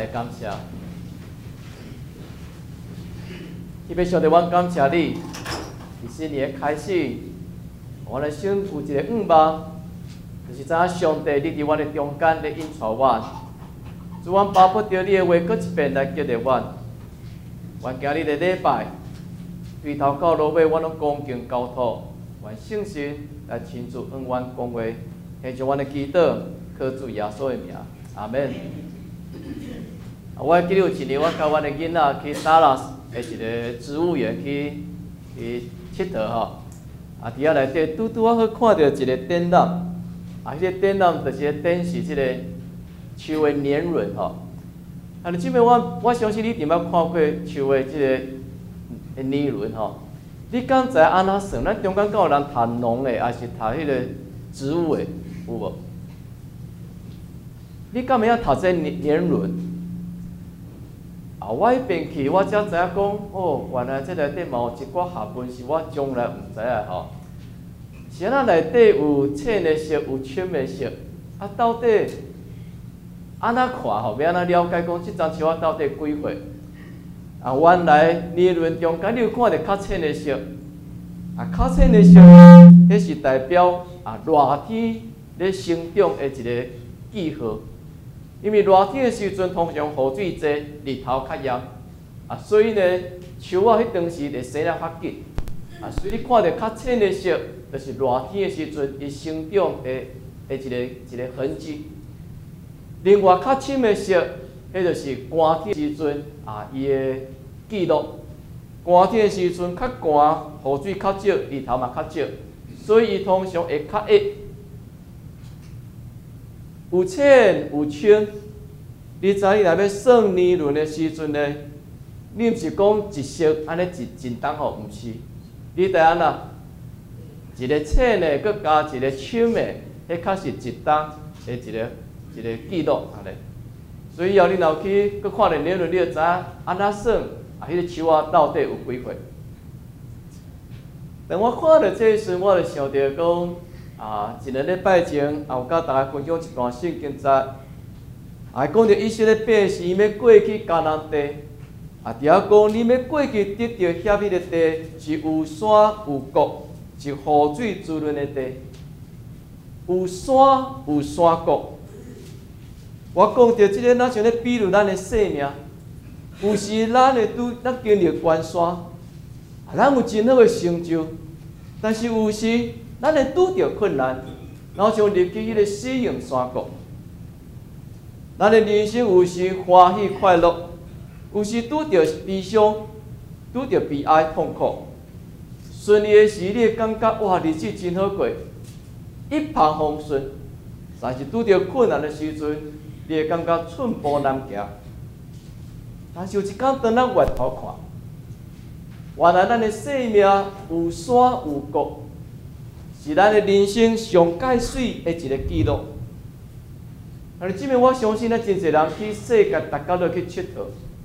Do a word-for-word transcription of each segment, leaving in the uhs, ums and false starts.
感谢。特别上帝，我感谢你，伫新年的开始，我的心有一个愿望，就是知影上帝你伫我的中间咧引带我。主，我巴不得你的话搁一遍来激励我。愿今日的礼拜，对头到落尾，我拢恭敬交托，愿圣神来亲自恩阮讲话，献上阮的祈祷，靠主耶稣的名，阿门。我记得有一年，我甲阮的囡仔去达拉斯的一个植物园去去佚佗吼，啊，伫遐内底拄拄啊好看到一个展览，啊，迄、那个展览就是展示即个树的年轮吼。啊，你即摆我我相信你一定捌看过树的即个年轮吼。你敢知安怎算？咱中间敢有人读农的，还是读迄个植物的，有无？你敢会晓读这年年轮？啊，我迄边去，我才知影讲，哦，原来这内底嘛有一寡学问是我从来毋知影吼。是安那内底有浅的色，有深的色，啊，到底安怎看吼？要安怎了解讲，即张树仔到底几岁？啊，原来年轮中间你有看到较浅的色，啊，较浅的色，迄是代表啊热天咧生长的一个记号。因为热天的时阵，通常雨水多，日头较炎，啊，所以呢，树仔迄当时会生了较紧，啊，所以你看到较浅的色，就是热天的时阵伊生长的的一个一个痕迹。另外较深的色，迄就是寒天时阵啊，伊的记录。寒天的时阵较寒，雨水较少，日头嘛较少，所以伊通常会较矮。有浅有深，你知影若要算年轮的时阵呢，你毋是讲一色安尼一真重吼，毋是，你得安那一个浅的，佮加一个深的，迄较是一重的一个一个记录安尼。所以以后你若去佮看着年轮，你就知影安怎算啊，迄个树仔到底有几岁。当我看到这时，我就想着讲。啊，一个礼拜前，也有甲大家分享一段圣经节，啊，讲着以色列百姓要过去迦南地，啊，伫遐讲你要过去得到遐迄个地是有山有谷，是雨水滋润的地，有山有山谷。我讲着即个，咱像咧比如咱的生命，有时咱会拄咱经历关山，啊，咱有真好的成就，但是有时。咱会拄着困难，然后像入去迄个死荫山谷。咱的人生有时欢喜快乐，有时拄着悲伤，拄着悲哀痛苦。顺利的时，你会感觉哇，日子真好过，一帆风顺；但是拄着困难的时阵，你会感觉寸步难行。但是有一天，当咱回头看，原来咱的生命有山有谷。是咱的人生上介水的一个记录。啊，即面我相信咱真侪人去世界逐家都去佚佗，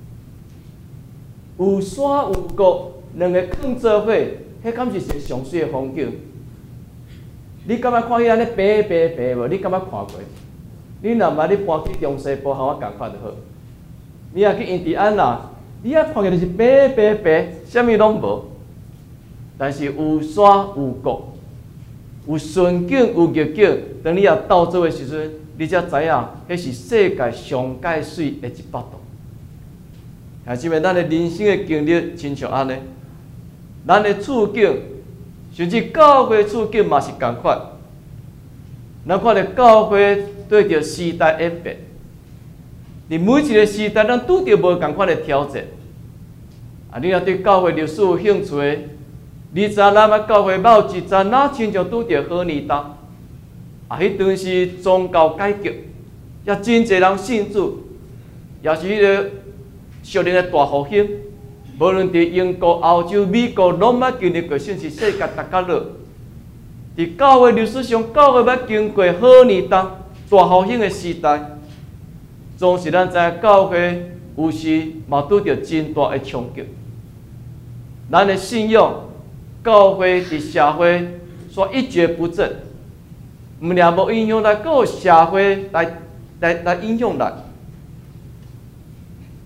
有山有谷，两个放做伙，迄敢是一个上水的风景。你敢捌看迄安尼白白白无？你敢捌看过？你若捌你搬去中西部，和我共款就好。你若去印第安纳，你也看见就是白白白，啥物拢无。但是有山有谷。有顺境有逆境，当你也斗做的时阵，你才知影，迄是世界上介水的一幅图。啊，即面咱的人生的经历，亲像安尼，咱的处境，甚至教会处境嘛是共款。咱看着教会对着时代演变，伫每一个时代，咱拄着无共款的挑战。啊，你若对教会历史有兴趣的，你知咱捌教会某一阵哪亲像拄着好年冬，啊，迄阵是宗教改革，也真侪人信主，也是迄个属灵的大复兴。无论伫英国、欧洲、美国，拢捌经历过，甚至世界逐角落。伫教会历史上，教会捌经过好年冬、大复兴的时代，总是咱知影教会有时嘛拄着真大的冲击。咱的信仰。教会伫社会所一蹶不振，毋但无影响咱，阁有社会来来来影响咱。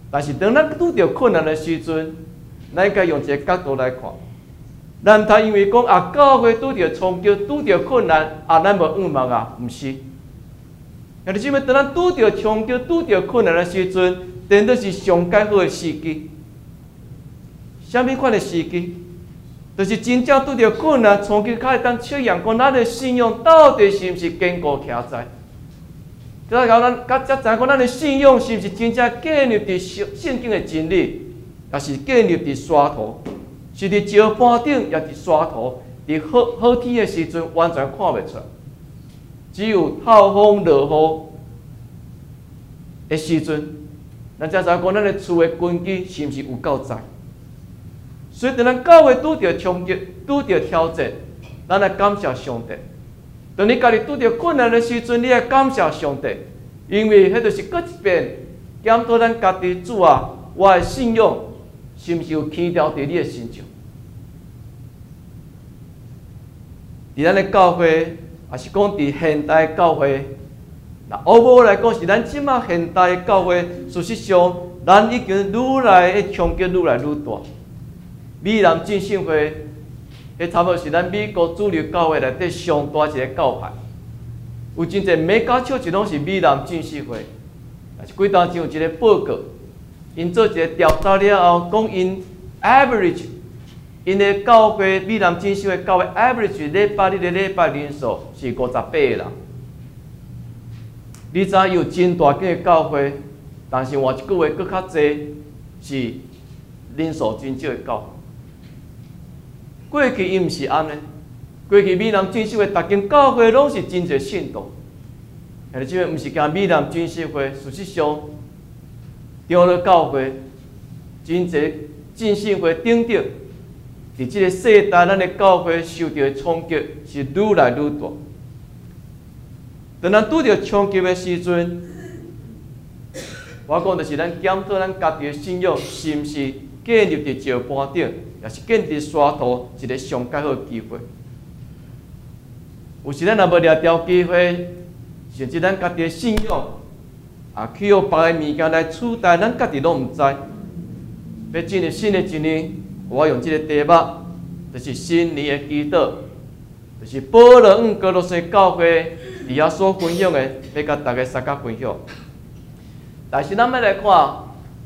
但是当咱拄着困难的时阵，咱应该用一个角度来看，咱毋通因为讲啊，教会拄着冲击、拄着困难啊，咱无仰望啊，毋是。兄弟姊妹，当咱拄着冲击、拄着困难的时阵，真的是上介好的时机。什么款的时机？就是真正拄着困难、冲击，才会当测验讲咱的信仰到底是毋是坚固徛在。再讲咱，甲才知讲咱的信仰是毋是真正建立伫圣经的真理，也是建立伫山头，是伫石板顶，也伫山头，伫好好天的时阵完全看袂出来。只有透风落雨的时阵，咱才知讲咱的厝的根基是毋是有够在。所以，当咱教会拄着冲击、拄着挑战，咱来感谢上帝。当你家己拄着困难的时阵，你来感谢上帝，因为迄就是搁一遍检讨咱家己主啊，我的信仰是毋是有起调伫你的心上？伫咱的教会，也是讲伫现代教会，那欧某来讲是咱即马现代的教会，事实上，咱已经愈来的冲击愈来愈大。美南浸信会，迄差不多是咱美国主流教会内底上大一个教派。有真侪美教笑一拢是美南浸信会。但是几当前有一个报告，因做一个调查了后，讲因 average， 因的教会美南浸信会教会 average 礼拜日的礼拜人数是五十八个人。你知影有真大间的教会，但是换一句话，搁较侪是人数真少的教会。过去伊毋是安尼，过去美南浸信会逐间教会拢是真侪信徒。兄弟姊妹，毋是讲美南浸信会，事实上，中了教会真侪浸信会顶顶，伫即个世代，咱的教会受到的冲击是愈来愈大。当咱拄着冲击的时阵，我讲就是咱检讨咱家己的信仰是毋是建立伫石板顶。也是建伫山头一个上介好的机会。有时咱若无掠着机会，甚至咱家己的信仰，啊，去用别个物件来取代，咱家己拢毋知。要进入新的一年，我用即个题目，就是新年的祈祷，就是保罗向哥罗西教会伫遐所分享的，要甲大家三甲分享。但是咱要来看。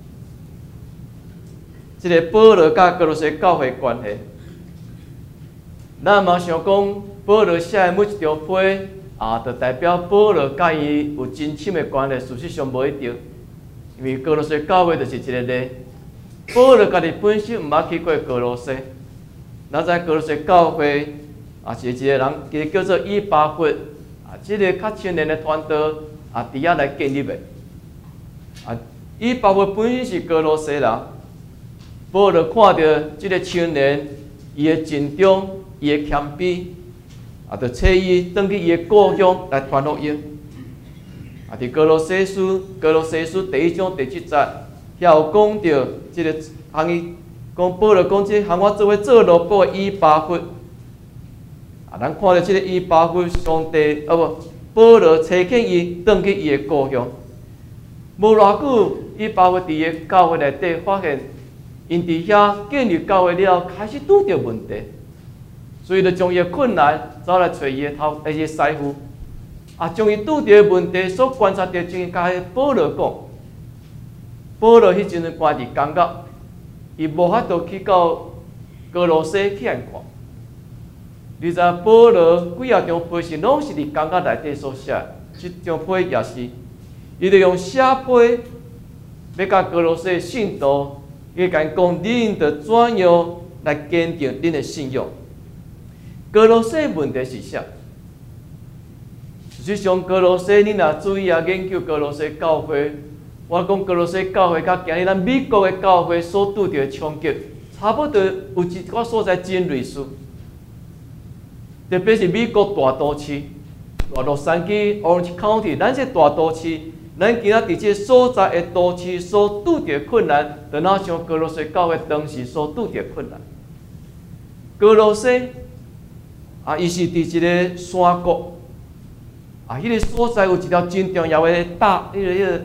即个保罗甲哥罗西教会关系，咱嘛想讲，保罗写的每一条批啊，就代表保罗甲伊有真深的关系。事实上无一定，因为哥罗西教会就是一个例。保罗家己本身毋捌去过哥罗西，咱知哥罗西教会啊是一个人，伊叫做以巴弗啊，即、这个较青年的传道啊，伫遐来建立的。啊，以巴弗本身是哥罗西人。保罗看到即个青年，伊的尽忠，伊的谦卑，啊，就找伊转去伊的故乡来传福音。啊，伫哥罗西书，哥罗西书第一章第七节，遐有讲到即个行伊讲保罗讲即行我做伙做罗布的以巴弗。啊，咱看到即个以巴弗，上帝啊不，保罗找见伊转去伊的故乡。无偌久，以巴弗伫伊的教会内底发现。因伫遐建立教会了后，开始拄着问题，所以就将伊的困难走来找伊的头，伊的师傅，啊，将伊拄着的问题所观察着，就甲保罗讲。保罗迄阵关伫监狱，伊无法度去到哥罗西去看。你知保罗几啊张批信拢是伫监狱内底所写，即张批也是，伊就用写批要甲哥罗西的信徒。伊甲因讲，你应着怎样来坚定恁的信仰？哥罗西问题是啥？实际上，哥罗西你若注意啊，研究哥罗西教会，我讲哥罗西教会甲今日咱美国的教会所拄着冲击，差不多有一个所在真类似。特别是美国大都市，大洛杉矶 Orange County， 咱这大都市。咱今仔伫即个所在的都市所拄着困难，就哪像哥罗西教会当时所拄着困难。哥罗西啊，伊是伫一个山谷啊，迄、那个所在有一条真重要的大，迄、那个迄、那个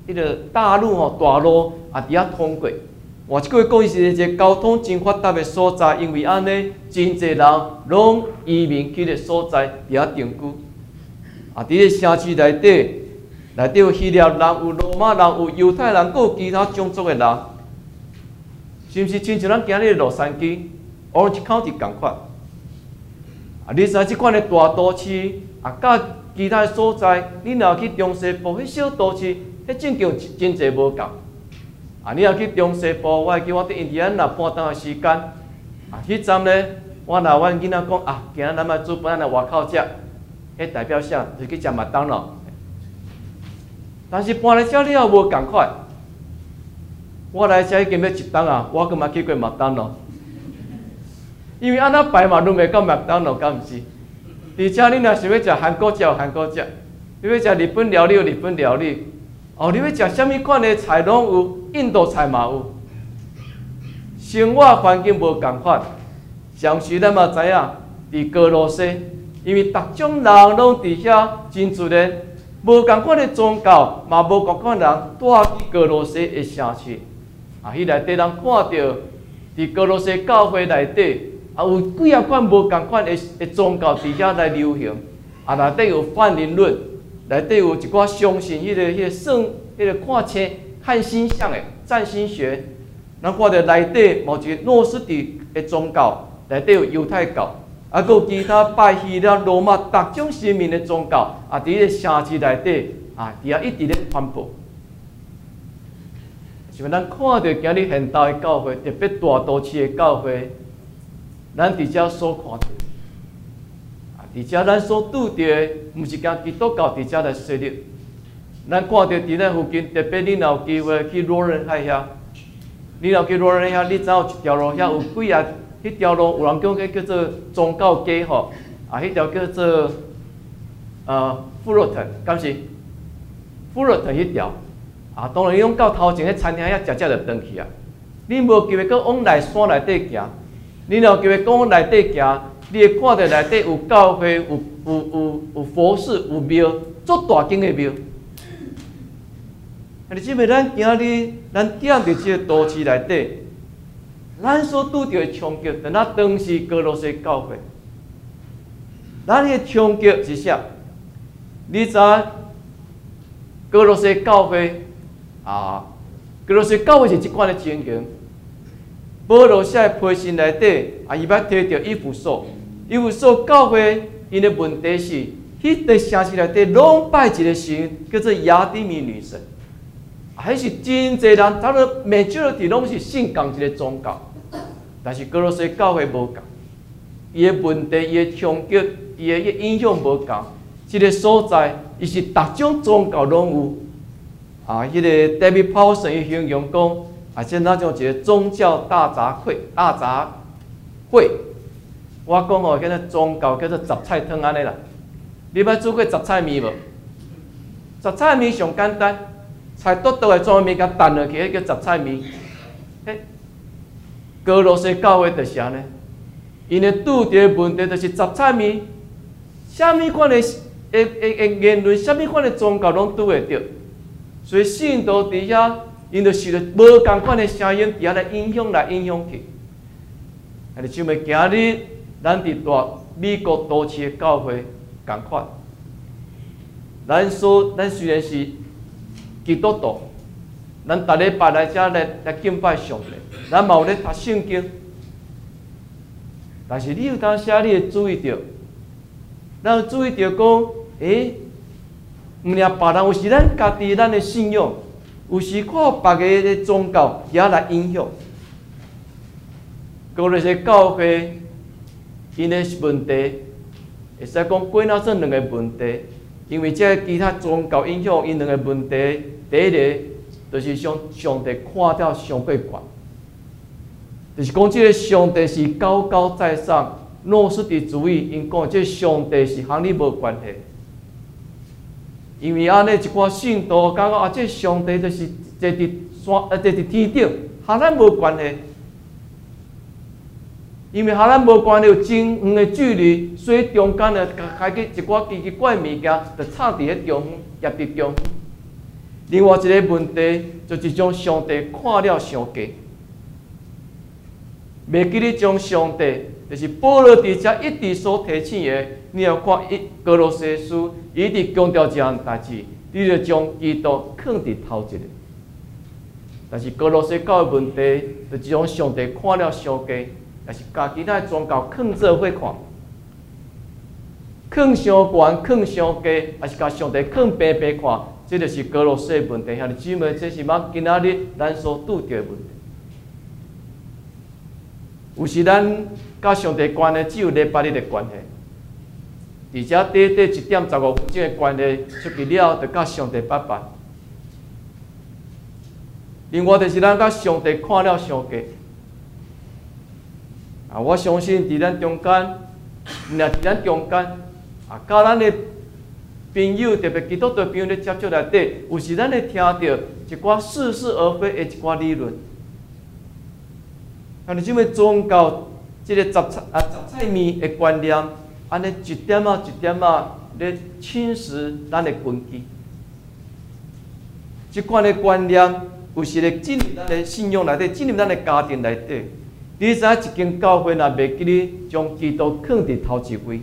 迄个大路吼大路啊伫遐通过。换一句话讲，伊是一个交通真发达的所在，因为安尼真侪人拢移民去个所在伫遐定居。啊，伫个城市内底，内底有希腊人、有罗马人、有犹太人，阁有其他种族的人，是毋是亲像咱今日洛杉矶 Orange County 共款？啊，你知即款的大都市啊，甲其他所在，你若去中西部迄小都市，迄正经真侪无共。啊，你若去中西部，我会记我伫印第安纳半当的时间，啊，迄站咧，我若阮囡仔讲啊，今仔咱要煮饭来外口食，迄代表啥？就是去食麦当劳。但是搬来遮了后无共款，我来遮已经要一冬啊，我阁嘛去过麦当劳。因为安那排嘛，拢袂到麦当劳，敢毋是？而且你若想要食韩国食有韩国食，你要食日本料理有日本料理，哦，你要食啥物款的菜拢有，印度菜嘛有。生活环境无共款，上时咱嘛知影，伫哥罗西，因为逐种人拢伫遐真自然，无共款的宗教，嘛无共款人住伫哥罗西的城市。啊，迄内底人看到伫哥罗西教会内底。啊，有几啊款无共款的的宗教伫遐来流行，啊，内底有泛灵论，内底有一寡相信迄、那个、迄、那个圣、迄、那个看星、看星象的占星学。咱看到内底某一个诺斯底的宗教，内底有犹太教，啊，佮有其他拜希腊、罗马各种神明的宗教，啊，伫个城市内底啊，伫遐一直咧传播。像咱看到今日现代的教会，特别大都市的教会。咱伫遮所看到，啊，伫遮咱所拄着的，毋是讲基督教伫遮来设立。咱看到伫咱附近，特别你若有机会去罗仁海遐，你若去罗仁海遐，你知有一条路遐有几啊？迄条路有人讲迄叫做宗教街吼，啊，迄条叫做呃富勒腾，敢是？富勒腾迄条，啊，当然伊拢到头前迄餐厅遐食食就转去啊。你无机会搁往内山内底行。你若有机会讲内底行，你会看到内底有教会、有有有有佛寺、有庙，足大间的庙。啊，你即卖咱今日咱踮伫即个都市内底，咱所拄着的冲击，但咱当时哥罗西教会，咱的冲击是啥？你知哥罗西教会啊？哥罗西教会是即款的情形。保罗写的批信内底，啊，伊捌提到以弗所，以弗所教会因的问题是，迄个城市内底拢拜一个神，叫做雅典米女神，啊，迄是真侪人，差不多 majority 拢是信共一个宗教，但是哥罗西教会无共，伊的问题、伊的冲击、伊的影响无共，即、这个所在，伊是逐种宗教拢有，啊，迄、那个 David Powell 伊形容讲。啊，即那种一个宗教大杂烩、大杂烩，我讲吼，叫做宗教叫做杂菜汤安尼啦。你捌煮过杂菜面无？杂菜面上简单，菜剁剁的专面甲拌落去，迄叫杂菜面。嘿，哥罗西教会就是安尼，因为拄着问题就是杂菜面，啥物款的诶诶诶言论，啥物款的宗教拢拄会着，所以信徒伫遐。因着受着无共款的声音，伫遐来影响来影响去。啊，你想袂今日咱伫大美国都市的教会共款，咱所咱虽然是基督徒，咱逐礼拜来遮来来敬拜上帝，咱嘛有咧读圣经，但是你有当时你会注意到，咱有注意到讲，诶，毋尔别人有时咱家己咱的信仰。有时靠别个的宗教也来影响，哥罗西教会因的问题，会使讲归纳成两个问题，因为这其他宗教影响因两个问题，第一个就是上上帝看到上过悬，就是讲这个上帝是高高在上，诺斯底主义因讲这上帝是和你无关系。因为安尼一寡信徒感觉啊，这上帝就是坐伫山，啊，坐伫天顶，和咱无关系。因为和咱无关系，有真远的距离，所以中间呢，开起一寡奇奇怪物件，就插伫迄中央，夹伫中央。 另外一个问题就是将上帝看了伤低，袂记咧将上帝，就是保罗伫遮一直所提醒的，你要看一哥罗西书，一直强调一项代志，你要将基督放伫头一个。但是哥罗西教的问题，就是将上帝看了伤低，但是家己那宗教放做伙看。放伤悬，放伤低，还是甲上帝放平平看，这就是哥罗西的问题。兄弟姊妹，这是咱今仔日咱所拄着的问题。有时咱甲上帝关系只有礼拜日的关系，而且短短一点十五分钟的关系出去了，就甲上帝拜拜。另外就是咱甲上帝看了伤低。啊，我相信伫咱中间，若伫咱中间。啊，甲咱的朋友，特别基督徒朋友咧接触内底，有时咱会听到一寡似是而非的一寡理论。啊，你即么宗教即个杂菜啊杂菜面的观念，安尼一点仔一点仔咧侵蚀咱的根基。即款的观念，有时会进入咱的信仰内底，进入咱的家庭内底。你知影一间教会若袂记咧将基督放伫头一位。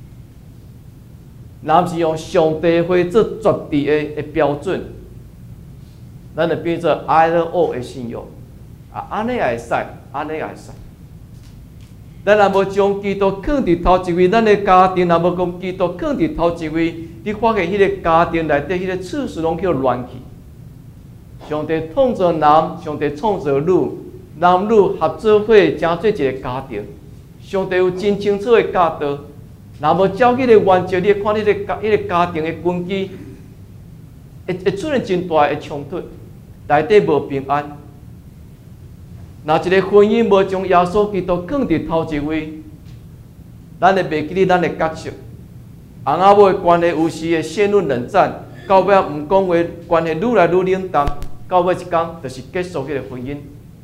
若是用上帝话做绝对的的标准，咱就变做 either or 的信仰。啊，安尼也会使，安尼也会使。咱若无将基督放伫头一位，咱的家庭若无将基督放伫头一位，你发现迄个家庭内底迄个次序拢叫乱去。上帝创造男，上帝创造女，男女合作伙成做一个家庭。上帝有真清楚的教导。若无照迄个原则，你看迄个家、迄个家庭的根基，会会出现真大的冲突，内底无平安。若一个婚姻无将耶稣基督放伫头一位，咱会袂记咧咱的角色。翁仔某的关系有时会陷入冷战，到尾毋讲话，关系愈来愈冷淡，到尾一天就是结束迄个婚姻。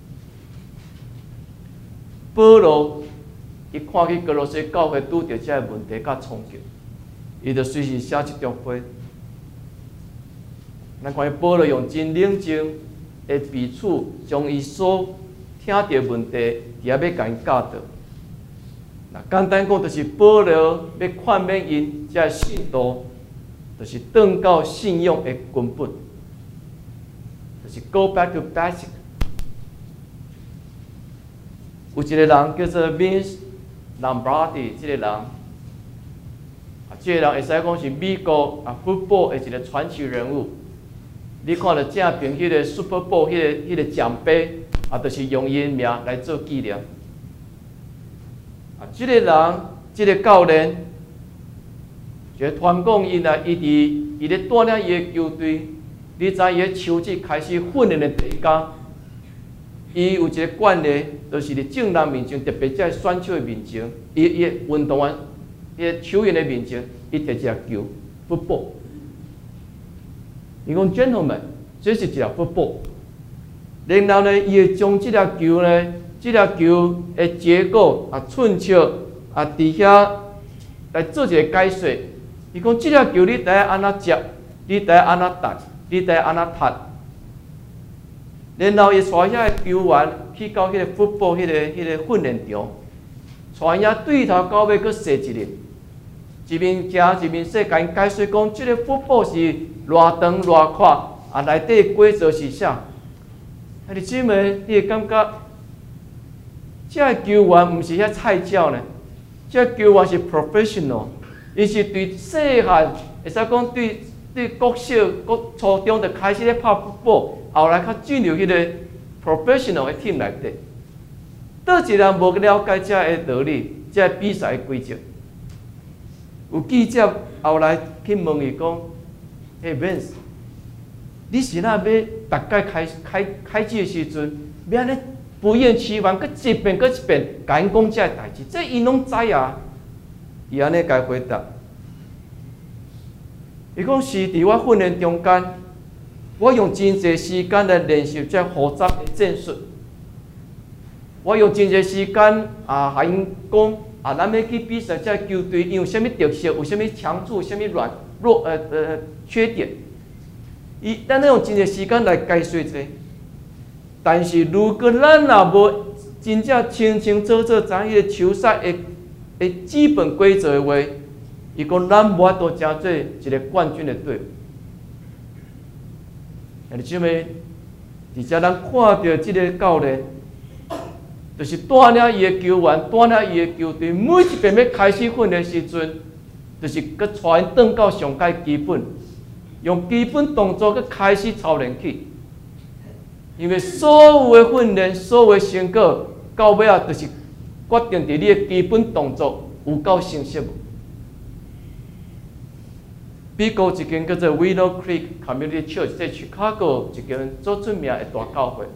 保罗。伊看去哥罗西教会拄着这个问题甲冲击，伊就随时写一张花。咱看伊保罗用真冷静的笔触，将伊所听到问题，伫遐要甲因教导。那简单讲，就是保罗要劝勉因这信徒，就是转到信仰的根本，就是 go back to basic。有一个人叫做 Vince Lombardi， 这个人，啊，这个人会使讲是美国啊 football 的一个传奇人物。你看到正边迄个 Super Bowl 迄个迄个奖杯，啊，就是用伊名来做纪念。啊，这个人，这个教练，就传讲因啊，伊伫伊咧带领伊的球队，你知伊个球季开始训练的第一天，伊有一个惯例。就是伫正人面前，特别在选手的面前，伊伊运动员、伊个球员的面前，伊摕一只球 football。伊讲 gentlemen， 这是一只 football。然后呢，伊会将这只球呢，这只球的结构啊、寸尺啊，伫遐来做一个解说。伊讲这只球你第一安怎接，你第一安怎打，你第一安怎踢。然后伊带遐个球员去到迄个 football 迄个迄个训练场，带遐对头到尾去踅一日，一面行一面说，甲因解说讲，即、这个 football 是偌长偌宽，啊内底规则是啥？兄弟姊妹，你会感觉，即个球员毋是遐菜鸟呢，即个球员是 professional， 伊是对细汉，会使讲对对国小、国初中就开始咧拍 football。后来较进入迄个 professional 的 team 内底，倒一人无了解这个道理，这个比赛的规则。有记者后来去问伊讲：“嘿 ，Vince， 你是哪要大概开开开机的时阵，要安尼不厌其烦，搁一遍搁一遍，甲因讲这个代志，这伊拢知啊。”伊安尼甲回答，伊讲是伫我训练中间。我用真侪时间来练习这复杂的战术。我用真侪时间啊，甲因讲啊，咱要去比赛，这球队因有啥物特色，有啥物长处，有啥物软弱呃呃缺点。 伊咱要用真诶时间来解说者。但是如果咱若无真正清清楚楚知影迄个球赛诶诶基本规则诶话，伊讲咱无法度成做一个冠军诶队伍。兄弟姊妹，而且咱看到即个教练，就是带领伊诶球员，带领伊诶球队，每一遍要开始训练时阵，就是佮带因转到上界基本，用基本动作佮开始操练起。因为所有诶训练，所有诶成果，到尾啊，就是决定伫你诶基本动作有够成熟无。美国一间叫做 Willow Creek Community Church， 在 Chicago 一间做出名诶大教会。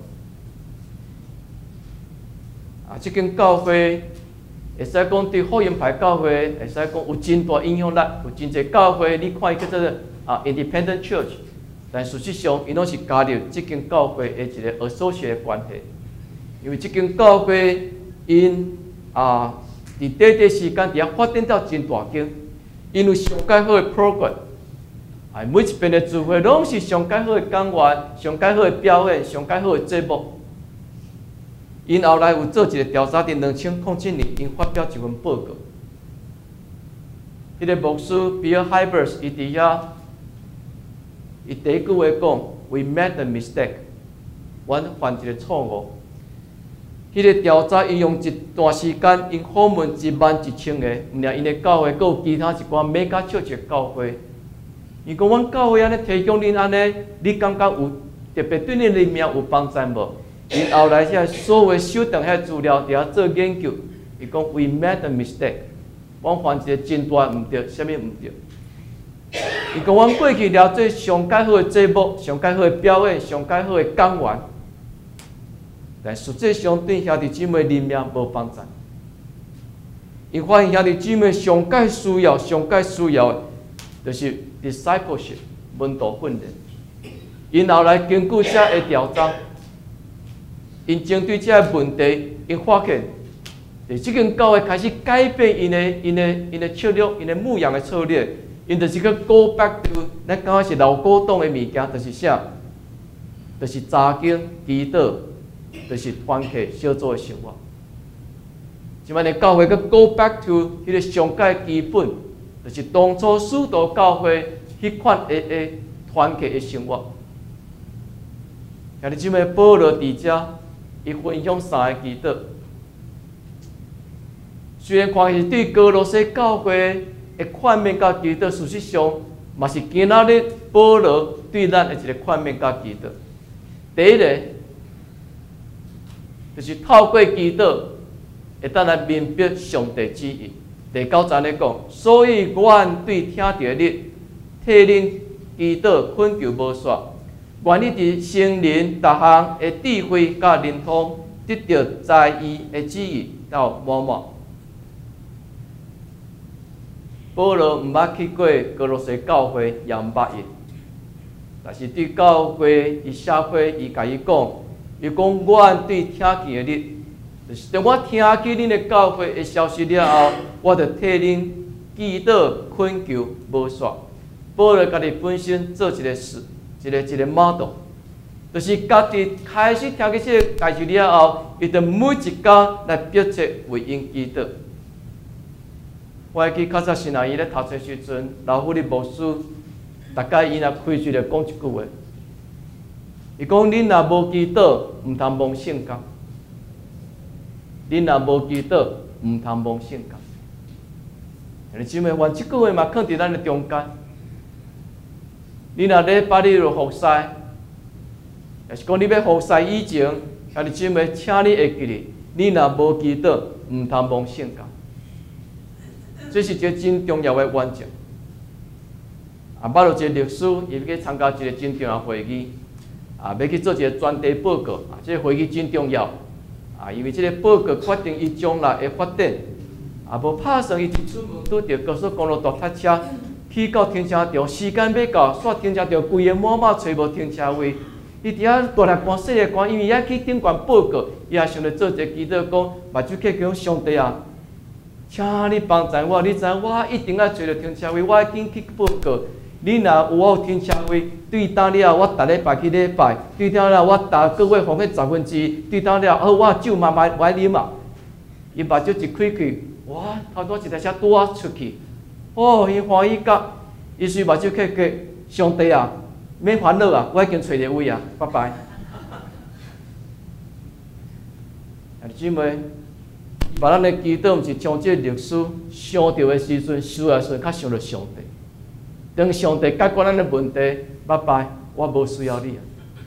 啊，即间教会会使讲对福音派教会会使讲有真大影响力，有真侪教会，你看伊叫做啊 Independent Church， 但事实上伊拢是加入即间教会诶一个 associate 诶关系，因为即间教会因啊伫短短时间伫遐发展到真大间，因有上介好诶 program。啊，每一遍的聚会拢是上介好的讲员、上介好的表演、上介好的节目。因后来有做一个调查，伫两千零七年，因发表一份报告。迄、那个牧师 Bill Hybels 伊伫遐，伊第一句话讲 ：“We made a mistake， 阮犯一个错误。”迄、那个调查伊用一段时间，因访问一万一千个，毋仅因的教会，阁有其他一寡美加笑的教会。伊讲，阮教会安尼提供恁安尼，你感觉有特别对恁灵命有帮助无？因后来遐所有手动遐资料伫遐做研究，伊讲 We made a mistake， 阮犯一个真大毋对，啥物毋对？伊讲，阮过去了做上介好的节目、上介好的表演、上介好的讲员，但实际上对兄弟姊妹灵命无帮助。因发现兄弟姊妹上介需要、上介需要的，就是 discipleship 门徒训练。因后来经过这个调查，因针对这个问题，因发现，伫即间教会开始改变因的、因的、因的策略、因的牧养的策略，因就是去 go back to 咱讲是老古董的物件，就是啥？就是查经、祈祷，就是团契小组的生活。即摆的教会去 go back to 迄个上界基本，就是当初使徒教会迄款的的团契的生活。兄弟姊妹，保罗伫遮，伊分享三个祈祷。虽然看是对哥罗西教会的款面甲祈祷，事实上嘛是今仔日保罗对咱的一个款面甲祈祷。第一个就是透过祈祷，会当来明白上帝旨意。第九章咧讲，所以阮对听着你，替恁祈祷恳求无煞。愿你伫圣灵逐项的智慧甲灵通，得到在意的旨意到满满。保罗毋捌去过哥罗西教会，也毋捌伊，但是对教会伊社会，伊甲伊讲，伊讲阮对听见的你，就是当我听见恁的教会的消息了后，我就替恁祈祷恳求无煞。保罗家己本身做一个事。一个一个 model， 就是家己开始听见这个代志了后，伊就每一天来表彻为因祈祷。我会记较早新阿姨咧读册时阵，老妇的牧师，大概伊若开嘴就讲一句话，伊讲：恁若无祈祷，毋通忘圣经；恁若无祈祷，毋通忘圣经。兄弟姊妹，愿即句话嘛放伫咱的中间。你若咧把你落服侍，也是讲你要服侍以前，兄弟姊妹，请你会记哩，你若无祈祷，毋通忘圣经。这是一个真重要的原则。啊，捌着一个律师，伊要去参加一个真重要的会议，啊，要去做一个专题报告。啊，这个会议真重要。啊，因为这个报告决定伊将来的发展。啊，无拍算伊一出门拄着高速公路大塞车。去到停车场，时间要到，煞停车场规个满满找无停车位。伊伫遐大力汗、细力汗，因为遐去顶悬报告，伊也想着做一个祈祷，讲目睭起讲上帝啊，请你帮助我，你知影我一定要找着停车位，我要紧去报告。 你若有我有停车位，对当了我逐礼拜去礼拜，对当了我逐个月奉迄十分之一，对当了好我酒嘛买买啉啊。伊目睭一开开，哇，头拄一台车拄啊出去，哦，伊欢喜甲，伊随目睭开开，上帝啊，免烦恼啊，我已经找着位啊，拜拜。啊，姊妹，把咱的祈祷毋是将这历史想到的时阵，需要时较想到上帝。当上帝解决咱的问题，拜拜，我无需要你啊。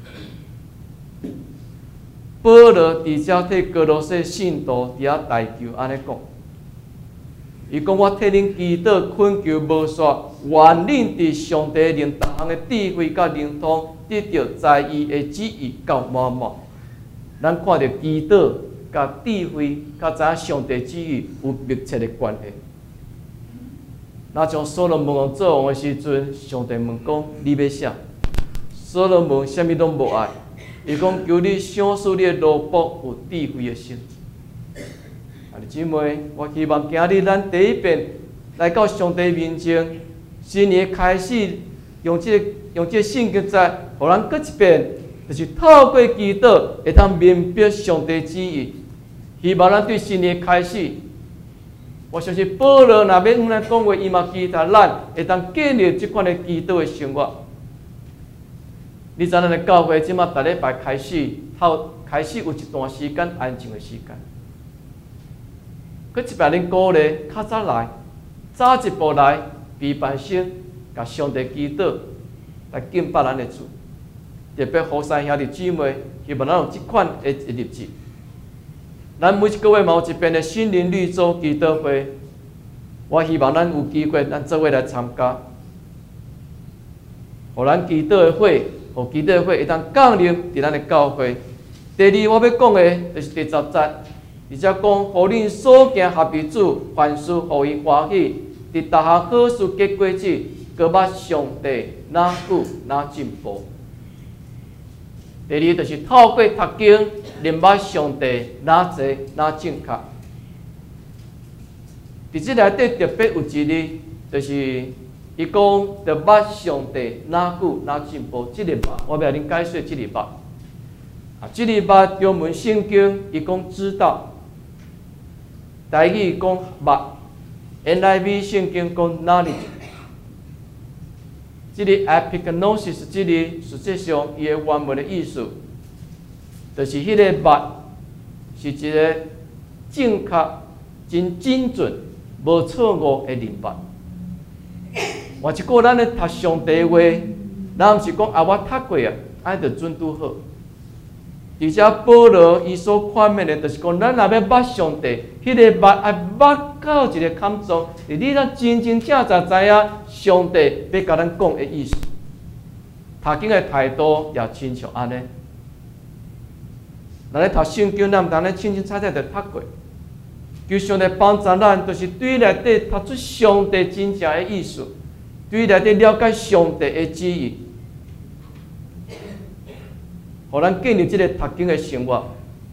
保罗伫遮替哥罗西信徒伫遐代求安尼讲，伊讲我替恁祈祷恳求无煞，愿恁伫上帝灵逐项的智慧甲灵通，得到在伊的旨意到满满。咱看到祈祷甲智慧，甲知影上帝旨意有密切的关系。那将所罗门王做王的时阵，上帝问讲：你要啥？所罗门啥物拢无爱。伊讲求你赏赐你的奴仆有智慧的心。啊，弟姊妹，我希望今日咱第一遍来到上帝面前，新年开始用这个、用这个圣经在，互咱搁一遍，就是透过祈祷，会通明白上帝旨意。希望咱对新年开始，我相信保罗若要向咱讲话，伊嘛期待咱会当建立这款的祈祷的生活。你知咱的教会即马逐礼拜开始，后开始有一段时间安静的时间。佮一摆恁鼓励，较早来，早一步来，备办先，甲上帝祈祷，来敬拜咱的主。特别好山兄弟姊妹，希望咱有即款的日子。咱每一个月嘛有一遍的心灵绿洲祈祷会，我希望咱有机会，咱做伙来参加，互咱祈祷的会。互祈祷会会当降临伫咱的教会。第二，我要讲的就是第十节，而且讲，互恁所行合于主，凡事互伊欢喜，伫逐项好事结果子，搁捌上帝哪久哪进步。第二，就是透过读经，认捌上帝哪济哪正确。伫即内底特别有一字，就是。伊讲，着捌上帝哪久哪进步，即个捌，我要恁解说即个捌。啊，即个捌中文圣经伊讲知道，台语讲捌 ，N I V 圣经讲 knowledge。即个 epignosis 即个实际上伊的原文的意思，就是迄个捌是一个正确、真精准、无错误的认捌。换一个，咱咧读上帝话，咱毋是讲啊，我读过啊，安着准拄好。而且保罗伊所看面的，就是讲，咱若要捌上帝，迄、那个捌爱捌到一个坎中，是你咱真真正正知影上帝要甲咱讲的意思。读经的态度也亲像安尼。咱咧读圣经，咱毋通咧清清彩彩就读过。求上帝帮助咱，就是对内底读出上帝真正的意思。对内底了解上帝的旨意，互咱建立这个读经的生活。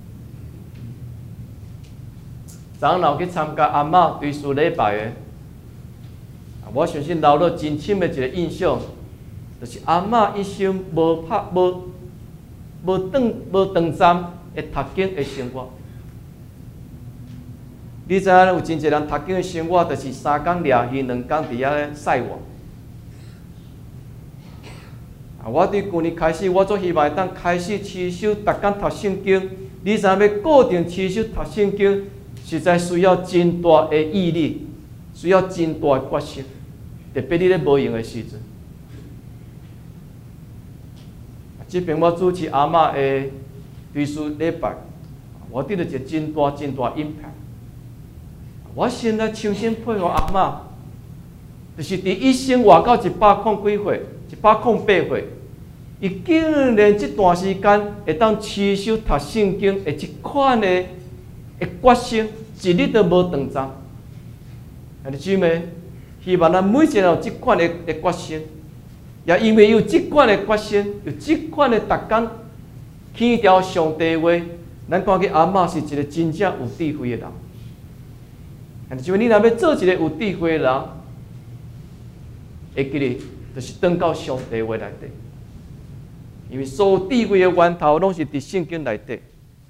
昨昏有去参加阿嬷追思礼拜的，我相信留落真深的一个印象，就是阿嬷一生无拍无无断无断暂的读经的生活。你知影有真侪人读经的生活，就是三工掠鱼，两工伫遐咧晒网。啊！我对去年开始，我做希望当开始持守，逐工读圣经。你知影要固定持守读圣经，实在需要真大的毅力，需要真大的决心。特别你咧无用的时阵，即边我主持阿嬷的追思礼拜，我得到一个真大真大影响。我现在亲身配合阿嬷，就是伫一生活到一百零几岁。一百零八岁，伊竟然这段时间会当持守读圣经的这款的的决心，一日都无断暂。兄弟姊妹，希望咱每一个人有这款的的决心，也因为有这款的决心，有这款的逐工听调上帝话，咱看见阿嬷是一个真正有智慧的人。兄弟姊妹，你若要做一个有智慧的人，会记哩。 就是回到上帝话内底。因为所有智慧的源头拢是伫圣经内底。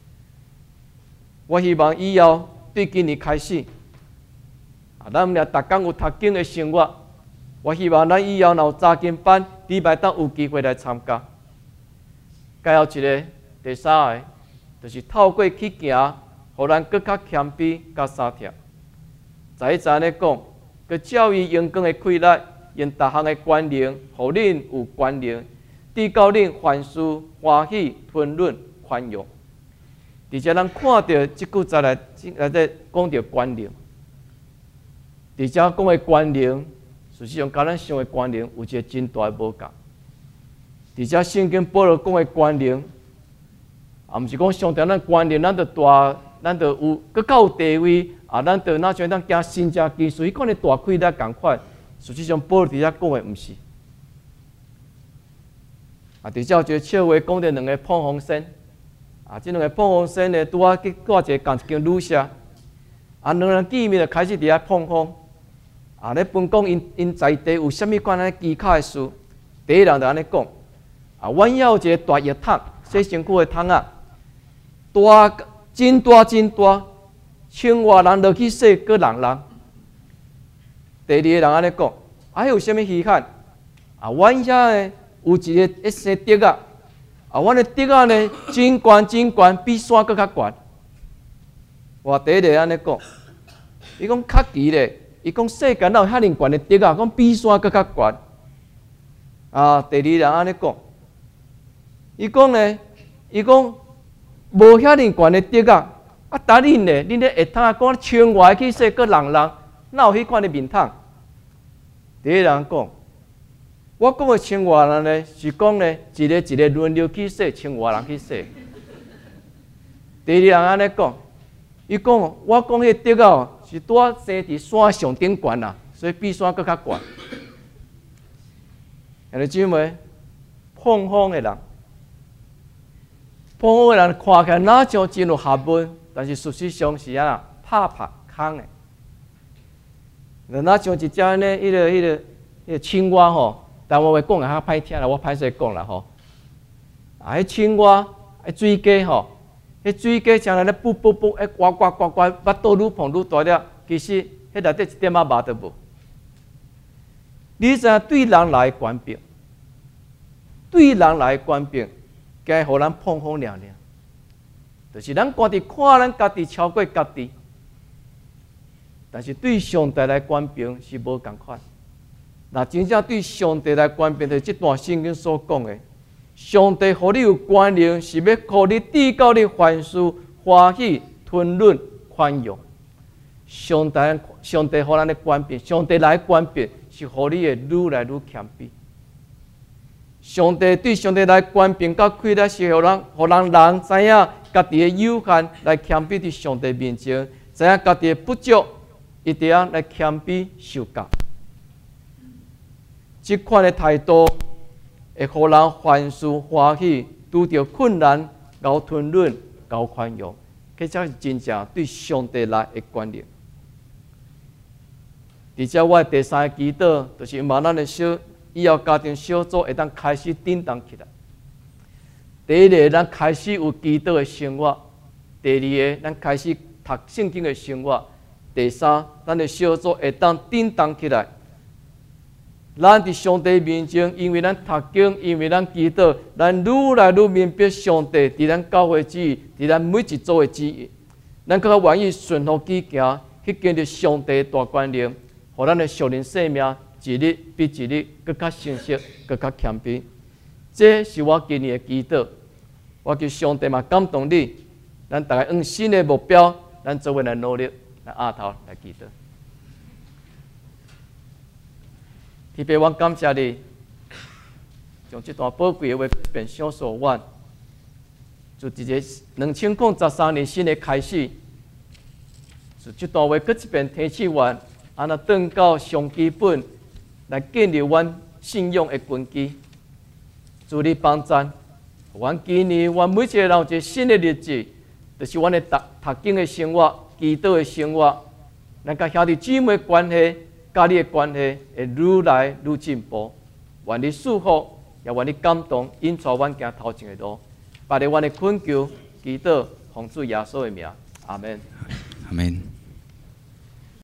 我希望以后对今年开始，啊，咱俩逐工有读经的生活，我希望咱以后若有查经班，礼拜当有机会来参加。再后一个第三个，就是透过去行，互咱更较谦卑甲三贴。在一站咧讲，佮教育阳光的开力，因逐项的关联，互恁有关联。递到恁凡事欢喜、吞忍、宽容，而且咱看到即句再来来在讲到关联，而且讲的关联，实际上甲咱想的关联有一个真大的无共。而且圣经保罗讲的关联，啊，毋是讲上帝咱关联，咱就大，咱就有佮较有地位，啊，咱就哪像咱行新正技术，迄款的大开力共款。实际上保罗伫遐讲的毋是。啊，伫遮一个笑话讲着两个碰风仙，啊，即两个碰风仙呢，拄啊去带一个共一间旅社，啊，两人见面就开始伫遐碰风，啊，咧分讲因因在地有啥物款啊技巧的事。第一人就安尼讲，啊，阮要有一个大浴桶，洗身躯的桶啊，大真大真大，千外人落去洗，搁人人。第二个人安尼讲，啊，有啥物稀罕？啊，阮遐呢？有一个一生竹啊，啊，阮的竹啊呢，真悬真悬，比山搁较悬。我第一个安尼讲，伊讲较奇咧，伊讲世间哪有遐尼悬的竹啊？讲比山搁较悬。啊，第二人安尼讲，伊讲呢，伊讲无遐尼悬的竹啊，啊，搭恁咧，恁咧下桶讲窗外去洗，搁人人，哪有迄款的面桶？第一人讲。我讲的千外人呢，是讲呢，一个一个轮流去洗，千外人去洗。第二人安尼讲，伊讲我讲迄竹啊，是拄啊生伫山上顶悬啦，所以比山搁较悬。兄弟姊妹，碰风的人，碰风的人看起来哪像真有学问，但是事实上是啊拍拍空的。哪像一只呢，迄个迄个迄个青蛙吼。但我话讲啊，较歹听啦，我歹势讲啦吼。啊，迄青蛙，迄水鸡吼，迄水鸡将来咧噗噗噗，迄呱呱呱呱，巴肚愈碰愈大了，其实迄内底一点仔肉都无。你知影对人来关闭，对人来关闭，该互咱碰风凉凉，就是咱家己看咱家己超过家己，但是对上帝来关闭是无共款。那真正对上帝来关闭的这段圣经所讲的，上帝和你有关联，是要互你递到你凡事欢喜、吞忍、宽容。上帝，上帝和咱的关闭，上帝来关闭，是互你的愈来愈谦卑。上帝对上帝来关闭，甲开力是互人，互人人知影家己的有限，来谦卑伫上帝面前，知影家己的不足，一定要来谦卑受教。这款的态度，会互人凡事欢喜，拄着困难，熬吞忍，熬宽容，这才是真正对上帝来的关联。而且我的第三个祈祷，就是希望咱的小以后家庭小组会当开始振动起来。第一个，咱开始有祈祷的生活；第二个，咱开始读圣经的生活；第三，咱的小组会当振动起来。咱伫上帝面前，因为咱读经，因为咱祈祷，咱愈来愈明白上帝伫咱教会旨意，伫咱每一组的旨意。咱更加愿意顺服去行，去经历上帝大观念，互咱的属灵生命一日比一日更加成熟，更加谦卑。这是我今年的祈祷。我求上帝嘛感动你，咱大家用新的目标，咱做伙来努力，来压头来祈祷。特别我感谢你，将这段宝贵的话变享受完。就一个两千零十三年新的开始，就这段话搁一遍提起完，安那转到上基本来建立阮信仰的根基。祝你帮赞，阮今年阮每一个人有一个新的日子，就是阮的读读经的生活、祈祷的生活，咱甲兄弟姊妹关系。甲你的关系会愈来愈进步， 愿你祝福，也愿你感动，引导阮行头前的路。把你阮的恳求、祈祷，奉主耶稣的名，阿门。 阿门。